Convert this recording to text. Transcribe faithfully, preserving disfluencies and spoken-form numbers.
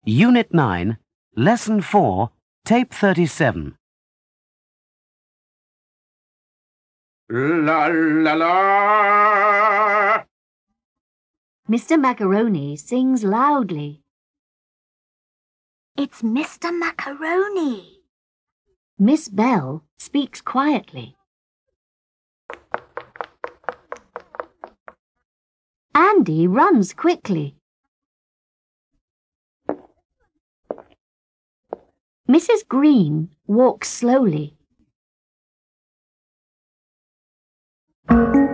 Unit nine, Lesson four, Tape thirty-seven. La la la. Mister Macaroni sings loudly. It's Mister Macaroni. Miss Bell speaks quietly. Andy runs quickly. Missus Green walks slowly.